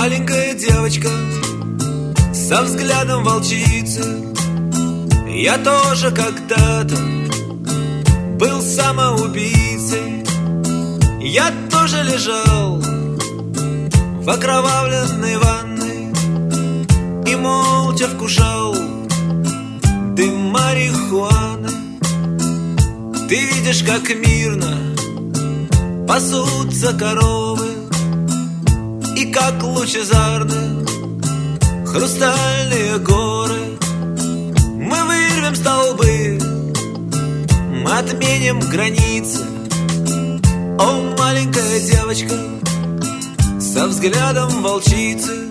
маленькая девочка со взглядом волчицы. Я тоже когда-то был самоубийцей. Я тоже лежал в окровавленной ванной и молча вкушал дым марихуаны. Ты видишь, как мирно пасутся коровы, и как лучезарны хрустальные горы. Мы вырвем столбы, мы отменим границы. О, маленькая девочка со взглядом волчицы.